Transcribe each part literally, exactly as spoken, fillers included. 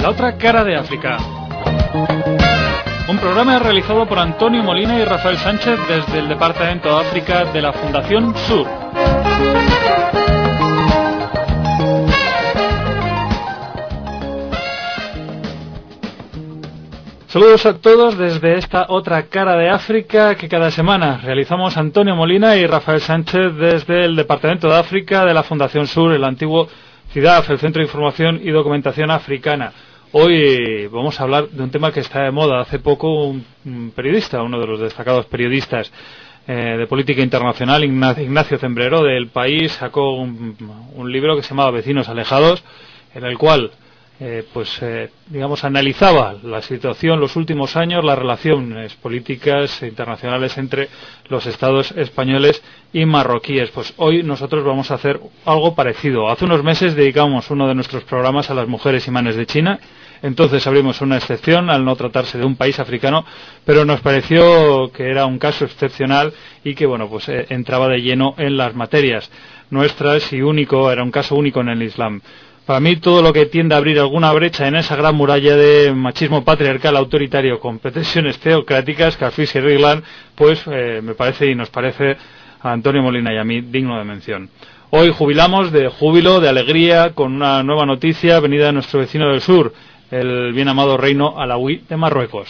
La otra cara de África. Un programa realizado por Antonio Molina y Rafael Sánchez desde el Departamento de África de la Fundación Sur. Saludos a todos desde esta otra cara de África que cada semana realizamos Antonio Molina y Rafael Sánchez desde el Departamento de África de la Fundación Sur, el antiguo C I D A F, el Centro de Información y Documentación Africana. Hoy vamos a hablar de un tema que está de moda. Hace poco un, un periodista, uno de los destacados periodistas eh, de política internacional, Ignacio Zembrero, del País, sacó un, un libro que se llamaba Vecinos Alejados, en el cual Eh, pues eh, digamos analizaba la situación los últimos años, las relaciones políticas internacionales entre los estados españoles y marroquíes. Pues hoy nosotros vamos a hacer algo parecido. Hace unos meses dedicamos uno de nuestros programas a las mujeres imanes de China. Entonces abrimos una excepción al no tratarse de un país africano, pero nos pareció que era un caso excepcional y que bueno pues eh, entraba de lleno en las materias nuestras y único, era un caso único en el Islam. Para mí todo lo que tiende a abrir alguna brecha en esa gran muralla de machismo patriarcal autoritario con pretensiones teocráticas, Carfis y Rigland, pues eh, me parece y nos parece a Antonio Molina y a mí digno de mención. Hoy jubilamos de júbilo, de alegría, con una nueva noticia venida de nuestro vecino del sur, el bien amado reino alauí de Marruecos.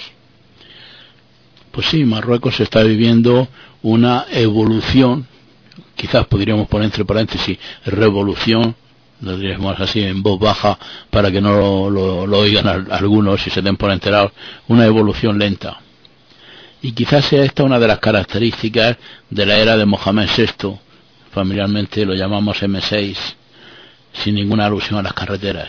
Pues sí, Marruecos está viviendo una evolución, quizás podríamos poner entre paréntesis, revolución, lo diríamos así en voz baja para que no lo, lo, lo oigan a, a algunos y se den por enterados, una evolución lenta. Y quizás sea esta una de las características de la era de Mohamed sexto, familiarmente lo llamamos eme seis, sin ninguna alusión a las carreteras.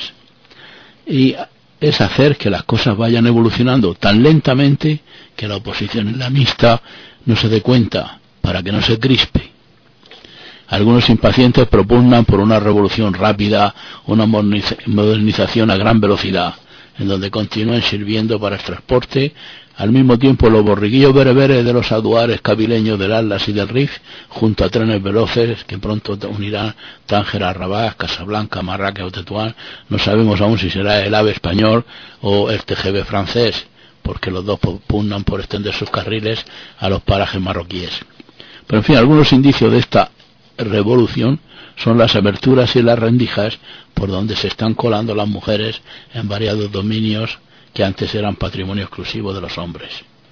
Y es hacer que las cosas vayan evolucionando tan lentamente que la oposición islamista no se dé cuenta, para que no se crispe. Algunos impacientes propugnan por una revolución rápida, una modernización a gran velocidad, en donde continúen sirviendo para el transporte, al mismo tiempo los borriquillos bereberes de los aduares cabileños del Atlas y del Rif, junto a trenes veloces que pronto unirán Tánger a Rabat, Casablanca, Marrakech o Tetuán. No sabemos aún si será el AVE español o el T G V francés, porque los dos pugnan por extender sus carriles a los parajes marroquíes. Pero en fin, algunos indicios de esta revolución son las aberturas y las rendijas por donde se están colando las mujeres en variados dominios que antes eran patrimonio exclusivo de los hombres.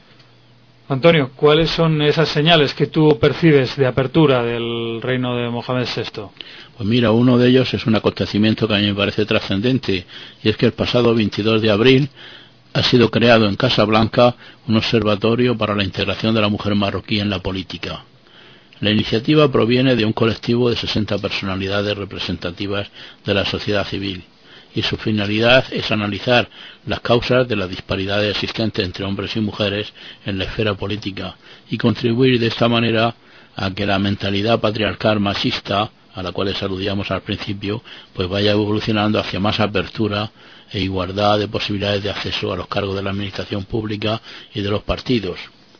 Antonio, ¿cuáles son esas señales que tú percibes de apertura del reino de Mohamed sexto? Pues mira, uno de ellos es un acontecimiento que a mí me parece trascendente, y es que el pasado veintidós de abril ha sido creado en Casablanca un observatorio para la integración de la mujer marroquí en la política. La iniciativa proviene de un colectivo de sesenta personalidades representativas de la sociedad civil y su finalidad es analizar las causas de las disparidades existentes entre hombres y mujeres en la esfera política y contribuir de esta manera a que la mentalidad patriarcal machista, a la cual aludíamos al principio, pues vaya evolucionando hacia más apertura e igualdad de posibilidades de acceso a los cargos de la administración pública y de los partidos.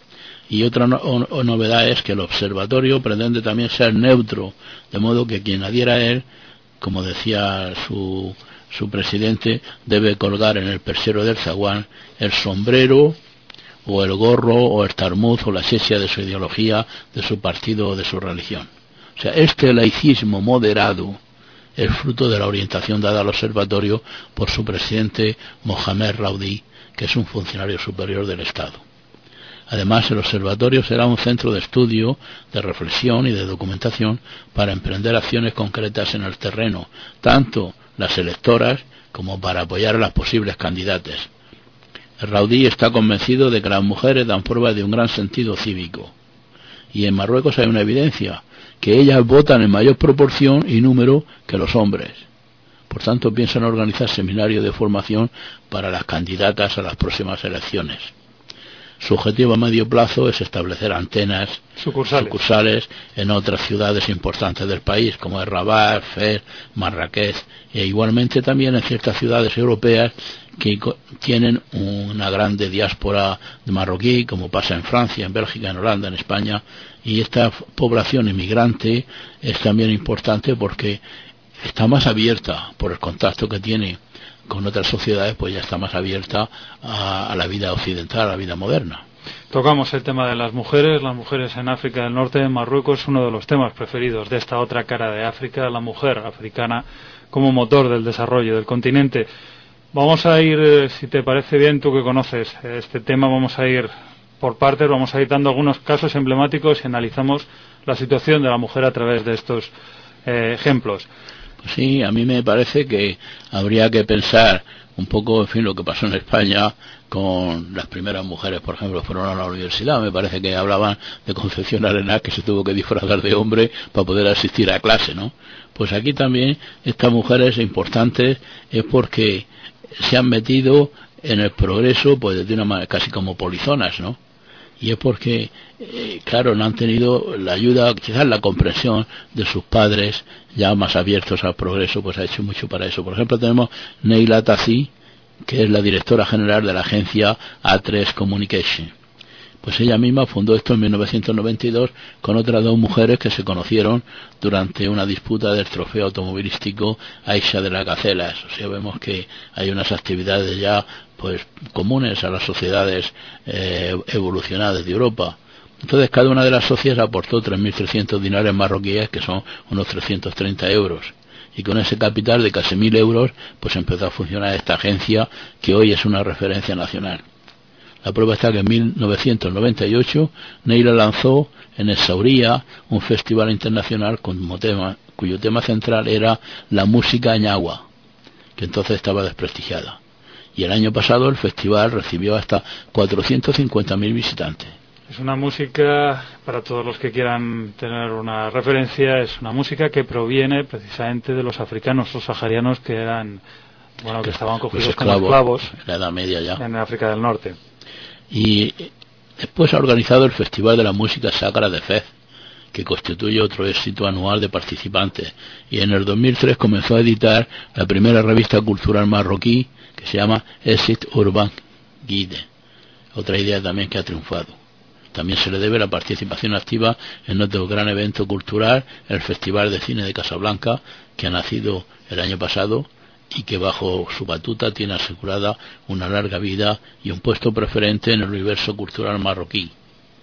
Y otra no, o, novedad es que el observatorio pretende también ser neutro, de modo que quien adhiera a él, como decía su, su presidente, debe colgar en el persero del zaguán el sombrero o el gorro o el tarmuz o la esencia de su ideología, de su partido o de su religión. O sea, este laicismo moderado es fruto de la orientación dada al observatorio por su presidente Mohamed Raudi, que es un funcionario superior del Estado. Además, el observatorio será un centro de estudio, de reflexión y de documentación para emprender acciones concretas en el terreno, tanto las electoras como para apoyar a las posibles candidatas. El Raudí está convencido de que las mujeres dan prueba de un gran sentido cívico. Y en Marruecos hay una evidencia, que ellas votan en mayor proporción y número que los hombres. Por tanto, piensan organizar seminarios de formación para las candidatas a las próximas elecciones. Su objetivo a medio plazo es establecer antenas sucursales, sucursales en otras ciudades importantes del país, como es Rabat, Fez, Marrakech, e igualmente también en ciertas ciudades europeas que tienen una grande diáspora de marroquí, como pasa en Francia, en Bélgica, en Holanda, en España, y esta población inmigrante es también importante porque está más abierta por el contacto que tiene con otras sociedades pues ya está más abierta a, a la vida occidental, a la vida moderna. Tocamos el tema de las mujeres, las mujeres en África del Norte, en Marruecos, uno de los temas preferidos de esta otra cara de África, la mujer africana como motor del desarrollo del continente. Vamos a ir, si te parece bien, tú que conoces este tema, vamos a ir por partes, vamos a ir dando algunos casos emblemáticos y analizamos la situación de la mujer a través de estos eh, ejemplos. Pues sí, a mí me parece que habría que pensar un poco, en fin, lo que pasó en España con las primeras mujeres, por ejemplo, fueron a la universidad. Me parece que hablaban de Concepción Arenal, que se tuvo que disfrazar de hombre para poder asistir a clase, ¿no? Pues aquí también estas mujeres importantes es porque se han metido en el progreso, pues de una manera casi como polizonas, ¿no? Y es porque, eh, claro, no han tenido la ayuda, quizás la comprensión de sus padres ya más abiertos al progreso, pues ha hecho mucho para eso. Por ejemplo, tenemos Neila Tassi, que es la directora general de la agencia A tres Communication. Pues ella misma fundó esto en mil novecientos noventa y dos con otras dos mujeres que se conocieron durante una disputa del trofeo automovilístico Aisha de las Gacelas. O sea, vemos que hay unas actividades ya pues comunes a las sociedades eh, evolucionadas de Europa. Entonces cada una de las socias aportó tres mil trescientos dinares marroquíes, que son unos trescientos treinta euros. Y con ese capital de casi mil euros pues empezó a funcionar esta agencia que hoy es una referencia nacional. La prueba está que en mil novecientos noventa y ocho Neila lanzó en Essaouira un festival internacional como tema, cuyo tema central era la música ñagua, que entonces estaba desprestigiada. Y el año pasado el festival recibió hasta cuatrocientos cincuenta mil visitantes. Es una música, para todos los que quieran tener una referencia, es una música que proviene precisamente de los africanos, los saharianos, que eran, bueno, que estaban cogidos como esclavos en la Edad Media ya, en África del Norte. Y después ha organizado el Festival de la Música Sacra de Fez, que constituye otro éxito anual de participantes. Y en el dos mil tres comenzó a editar la primera revista cultural marroquí, que se llama Exit Urban Guide. Otra idea también que ha triunfado. También se le debe la participación activa en otro gran evento cultural, el Festival de Cine de Casablanca, que ha nacido el año pasado y que bajo su batuta tiene asegurada una larga vida y un puesto preferente en el universo cultural marroquí.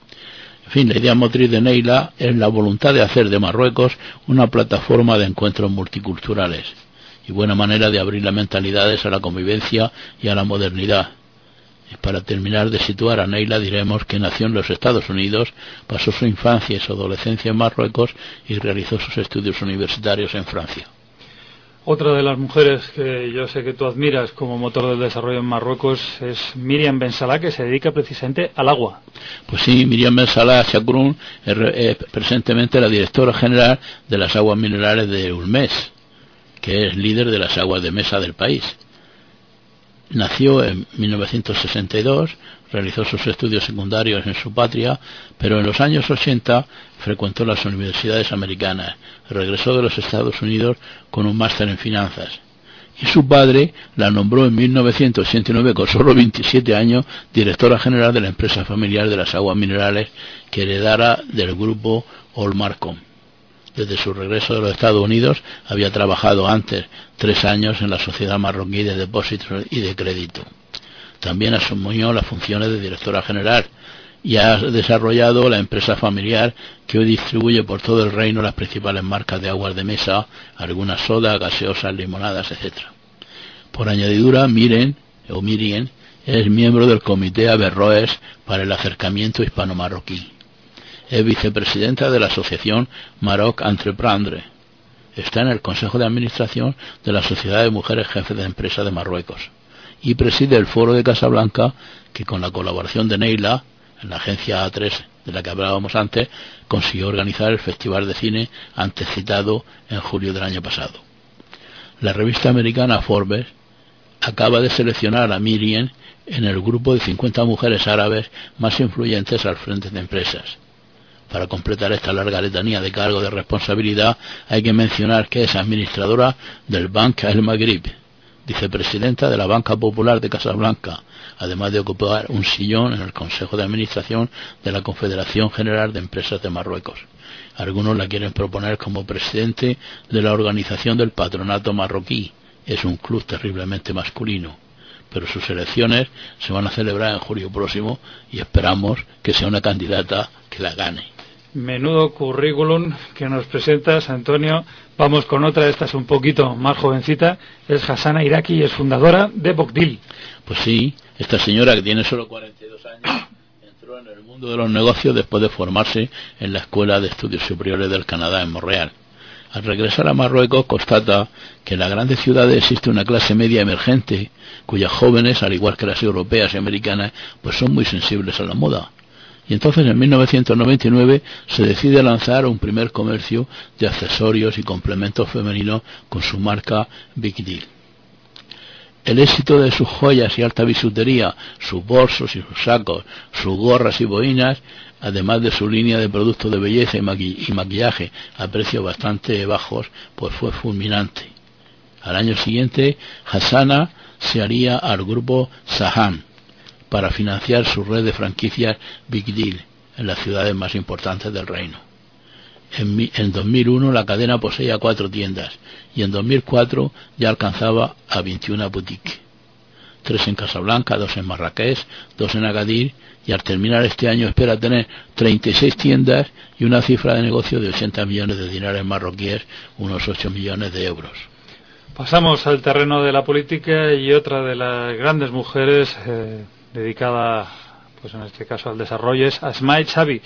En fin, la idea motriz de Neila es la voluntad de hacer de Marruecos una plataforma de encuentros multiculturales y buena manera de abrir las mentalidades a la convivencia y a la modernidad. Y para terminar de situar a Neila diremos que nació en los Estados Unidos, pasó su infancia y su adolescencia en Marruecos y realizó sus estudios universitarios en Francia. Otra de las mujeres que yo sé que tú admiras como motor del desarrollo en Marruecos es Miriam Ben Salah, que se dedica precisamente al agua. Pues sí, Miriam Ben Salah Chakroun es, es presentemente la directora general de las aguas minerales de Ulmes, que es líder de las aguas de mesa del país. Nació en mil novecientos sesenta y dos, realizó sus estudios secundarios en su patria, pero en los años ochenta frecuentó las universidades americanas, regresó de los Estados Unidos con un máster en finanzas. Y su padre la nombró en mil novecientos ochenta y nueve, con solo veintisiete años, directora general de la empresa familiar de las aguas minerales que heredara del grupo Olmarcom. Desde su regreso de los Estados Unidos había trabajado antes tres años en la Sociedad Marroquí de Depósitos y de Crédito. También asumió las funciones de directora general y ha desarrollado la empresa familiar que hoy distribuye por todo el reino las principales marcas de aguas de mesa, algunas sodas, gaseosas, limonadas, etcétera. Por añadidura, Miren, o Mirien, es miembro del Comité Averroes para el Acercamiento Hispano-Marroquí. Es vicepresidenta de la asociación Maroc Entreprendre. Está en el Consejo de Administración de la Sociedad de Mujeres Jefes de Empresa de Marruecos. Y preside el Foro de Casablanca, que con la colaboración de Neila, en la agencia A tres de la que hablábamos antes, consiguió organizar el Festival de Cine antes citado en julio del año pasado. La revista americana Forbes acaba de seleccionar a Miriam en el grupo de cincuenta mujeres árabes más influyentes al frente de empresas. Para completar esta larga letanía de cargo de responsabilidad, hay que mencionar que es administradora del Bank El Maghrib, vicepresidenta de la Banca Popular de Casablanca, además de ocupar un sillón en el Consejo de Administración de la Confederación General de Empresas de Marruecos. Algunos la quieren proponer como presidente de la Organización del Patronato Marroquí, es un club terriblemente masculino, pero sus elecciones se van a celebrar en julio próximo y esperamos que sea una candidata que la gane. Menudo currículum que nos presentas, Antonio. Vamos con otra, esta es un poquito más jovencita, es Hassana Iraki y es fundadora de Bogdil. Pues sí, esta señora que tiene solo cuarenta y dos años entró en el mundo de los negocios después de formarse en la Escuela de Estudios Superiores del Canadá en Montreal. Al regresar a Marruecos constata que en las grandes ciudades existe una clase media emergente cuyas jóvenes, al igual que las europeas y americanas, pues son muy sensibles a la moda. Y entonces en mil novecientos noventa y nueve se decide lanzar un primer comercio de accesorios y complementos femeninos con su marca Big Deal. El éxito de sus joyas y alta bisutería, sus bolsos y sus sacos, sus gorras y boinas, además de su línea de productos de belleza y, maqui- y maquillaje a precios bastante bajos, pues fue fulminante. Al año siguiente, Hassana se haría al grupo Saham para financiar su red de franquicias Big Deal en las ciudades más importantes del reino. En, mi, en dos mil uno la cadena poseía cuatro tiendas y en dos mil cuatro ya alcanzaba a veintiuna boutiques, tres en Casablanca, dos en Marrakech, dos en Agadir, y al terminar este año espera tener treinta y seis tiendas y una cifra de negocio de ochenta millones de dinares marroquíes, unos ocho millones de euros. Pasamos al terreno de la política y otra de las grandes mujeres eh, dedicada, pues en este caso al desarrollo, es Asma Chabi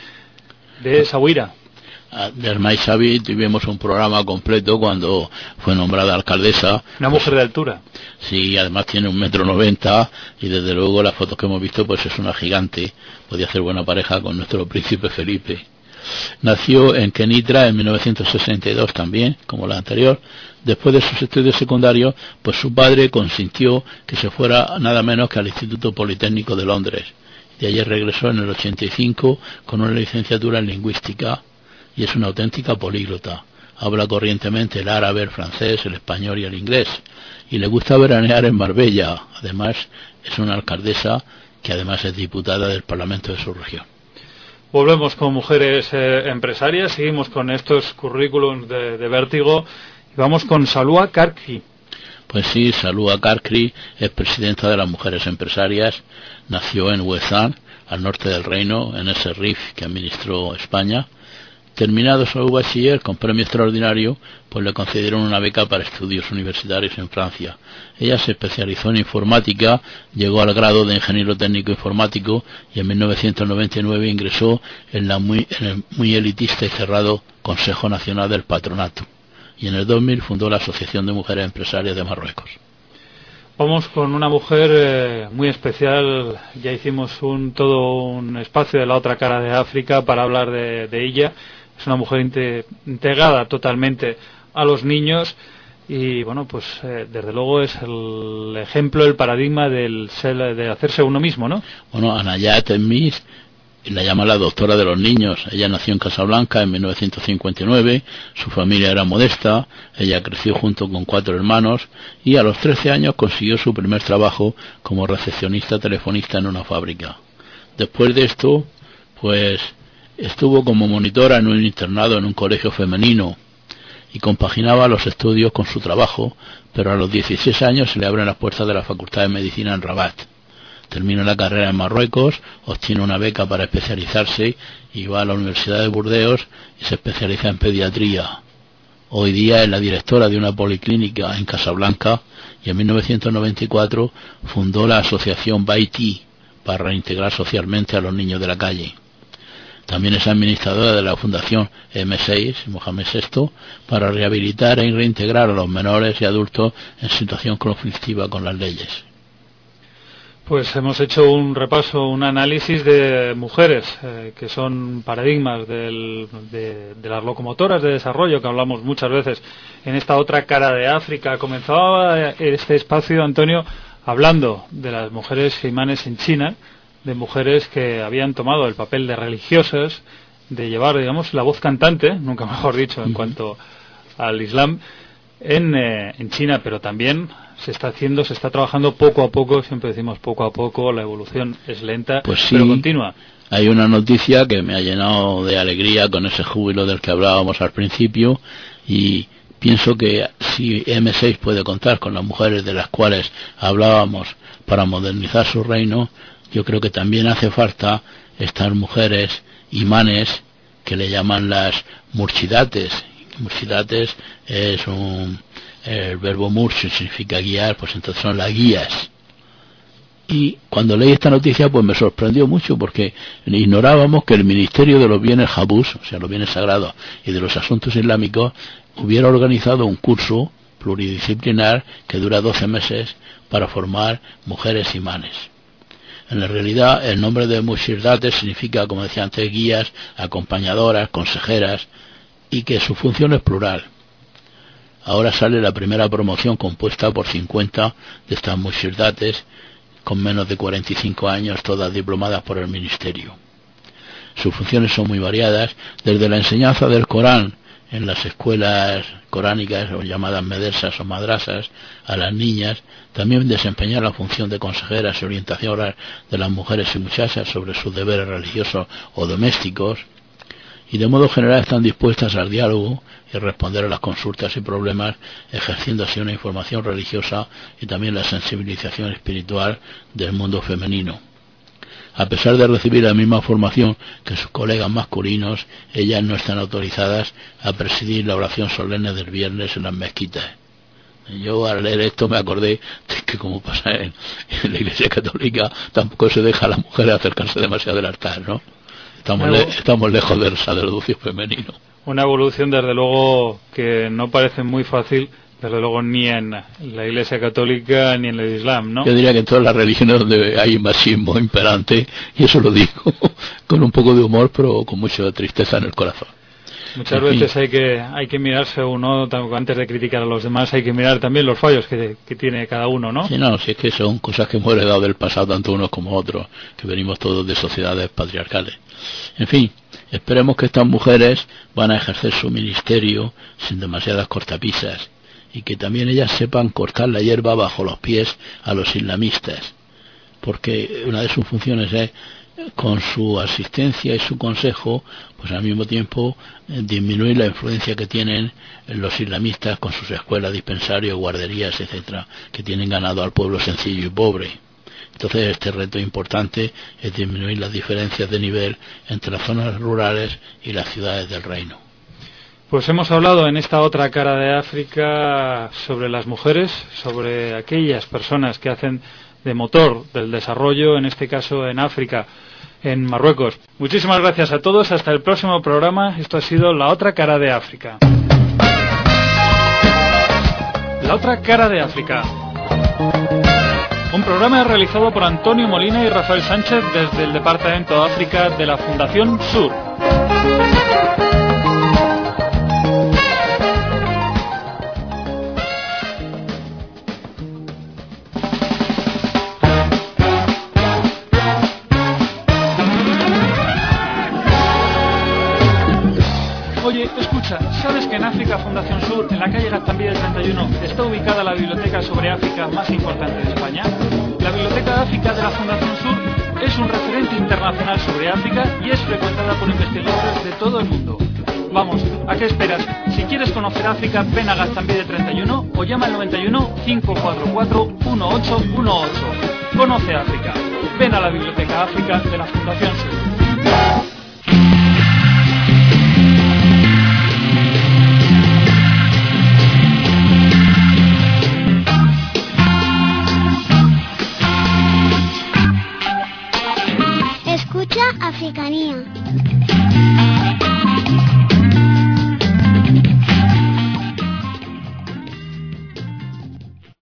de Essaouira. De Asma Chabi tuvimos un programa completo cuando fue nombrada alcaldesa. Una mujer pues, de altura. Sí, además tiene un metro noventa y desde luego las fotos que hemos visto pues es una gigante. Podía hacer buena pareja con nuestro príncipe Felipe. Nació en Kenitra en mil novecientos sesenta y dos también, como la anterior. Después de sus estudios secundarios, pues su padre consintió que se fuera nada menos que al Instituto Politécnico de Londres. De allí regresó en el ochenta y cinco con una licenciatura en lingüística y es una auténtica políglota. Habla corrientemente el árabe, el francés, el español y el inglés. Y le gusta veranear en Marbella. Además, es una alcaldesa que además es diputada del Parlamento de su región. Volvemos con mujeres eh, empresarias, seguimos con estos currículums de, de vértigo y vamos con Salwa Karkri. Pues sí, Salwa Karkri es presidenta de las mujeres empresarias, nació en Ouessant, al norte del reino, en ese R I F que administró España. Terminado su bachiller con premio extraordinario, pues le concedieron una beca para estudios universitarios en Francia. Ella se especializó en informática, llegó al grado de ingeniero técnico informático y en mil novecientos noventa y nueve ingresó en, la muy, en el muy elitista y cerrado Consejo Nacional del Patronato. Y en el dos mil fundó la Asociación de Mujeres Empresarias de Marruecos. Vamos con una mujer eh, muy especial. Ya hicimos un todo un espacio de la otra cara de África para hablar de, de ella. Es una mujer inte, integrada totalmente a los niños y bueno, pues eh, desde luego es el ejemplo, el paradigma del ser, de hacerse uno mismo, ¿no? Bueno, Anayat Enmis la llama la doctora de los niños. Ella nació en Casablanca en mil novecientos cincuenta y nueve, su familia era modesta, ella creció junto con cuatro hermanos y a los trece años consiguió su primer trabajo como recepcionista telefonista en una fábrica. Después de esto, pues estuvo como monitora en un internado en un colegio femenino y compaginaba los estudios con su trabajo, pero a los dieciséis años se le abren las puertas de la Facultad de Medicina en Rabat. Termina la carrera en Marruecos, obtiene una beca para especializarse y va a la Universidad de Burdeos y se especializa en pediatría. Hoy día es la directora de una policlínica en Casablanca y en mil novecientos noventa y cuatro fundó la asociación Baiti para reintegrar socialmente a los niños de la calle. También es administradora de la Fundación eme seis, Mohamed sexto, para rehabilitar e reintegrar a los menores y adultos en situación conflictiva con las leyes. Pues hemos hecho un repaso, un análisis de mujeres eh, que son paradigmas del, de, de las locomotoras de desarrollo que hablamos muchas veces en esta otra cara de África. Comenzaba este espacio, Antonio, hablando de las mujeres imanes en China, de mujeres que habían tomado el papel de religiosas, de llevar, digamos, la voz cantante, nunca mejor dicho, en cuanto al Islam, en, eh, en China, pero también se está haciendo, se está trabajando poco a poco, siempre decimos poco a poco, la evolución es lenta, pues sí, pero continua. Hay una noticia que me ha llenado de alegría con ese júbilo del que hablábamos al principio y Pienso que si eme seis puede contar con las mujeres de las cuales hablábamos para modernizar su reino, yo creo que también hace falta estas mujeres imanes que le llaman las murchidates. Murchidates es un, el verbo murch significa guiar, pues entonces son las guías. Y cuando leí esta noticia pues me sorprendió mucho, porque ignorábamos que el Ministerio de los Bienes Habus, o sea los bienes sagrados, y de los asuntos islámicos hubiera organizado un curso pluridisciplinar que dura doce meses para formar mujeres imanes. En la realidad el nombre de Mushirdates significa, como decía antes, guías, acompañadoras, consejeras, y que su función es plural. Ahora sale la primera promoción compuesta por cincuenta de estas Mushirdates con menos de cuarenta y cinco años, todas diplomadas por el Ministerio. Sus funciones son muy variadas, desde la enseñanza del Corán en las escuelas coránicas o llamadas medersas o madrasas a las niñas, también desempeñar la función de consejeras y orientadoras de las mujeres y muchachas sobre sus deberes religiosos o domésticos, y de modo general están dispuestas al diálogo y responder a las consultas y problemas, ejerciendo así una información religiosa y también la sensibilización espiritual del mundo femenino. A pesar de recibir la misma formación que sus colegas masculinos, ellas no están autorizadas a presidir la oración solemne del viernes en las mezquitas. Yo al leer esto me acordé de que, como pasa en, en la Iglesia Católica, tampoco se deja a las mujeres acercarse demasiado al altar, ¿no? Estamos, le, estamos lejos del sacerdocio femenino. Una evolución, desde luego, que no parece muy fácil, desde luego, ni en la Iglesia Católica ni en el Islam, ¿no? Yo diría que en todas las religiones donde hay machismo imperante, y eso lo digo con un poco de humor, pero con mucha tristeza en el corazón. Muchas en veces fin. hay que hay que mirarse uno, antes de criticar a los demás, hay que mirar también los fallos que, que tiene cada uno, ¿no? Sí, no, si es que son cosas que hemos heredado del pasado, tanto unos como otros, que venimos todos de sociedades patriarcales. En fin, esperemos que estas mujeres van a ejercer su ministerio sin demasiadas cortapisas, y que también ellas sepan cortar la hierba bajo los pies a los islamistas, porque una de sus funciones es, con su asistencia y su consejo, pues al mismo tiempo eh, disminuir la influencia que tienen los islamistas con sus escuelas, dispensarios, guarderías, etcétera, que tienen ganado al pueblo sencillo y pobre. Entonces este reto importante es disminuir las diferencias de nivel entre las zonas rurales y las ciudades del reino. Pues hemos hablado en esta otra cara de África sobre las mujeres, sobre aquellas personas que hacen de motor del desarrollo, en este caso en África, en Marruecos. Muchísimas gracias a todos, hasta el próximo programa. Esto ha sido La Otra Cara de África. La Otra Cara de África. Un programa realizado por Antonio Molina y Rafael Sánchez desde el Departamento de África de la Fundación Sur. Oye, escucha, ¿sabes que en África Fundación Sur, en la calle Gaztambide treinta y uno, está ubicada la biblioteca sobre África más importante de España? La Biblioteca de África de la Fundación Sur es un referente internacional sobre África y es frecuentada por investigadores de todo el mundo. Vamos, ¿a qué esperas? Si quieres conocer África, ven a Gaztambide treinta y uno o llama al noventa y uno, cinco cuatro cuatro, uno ocho uno ocho. Conoce África. Ven a la Biblioteca África de la Fundación Sur. Escucha Africanía.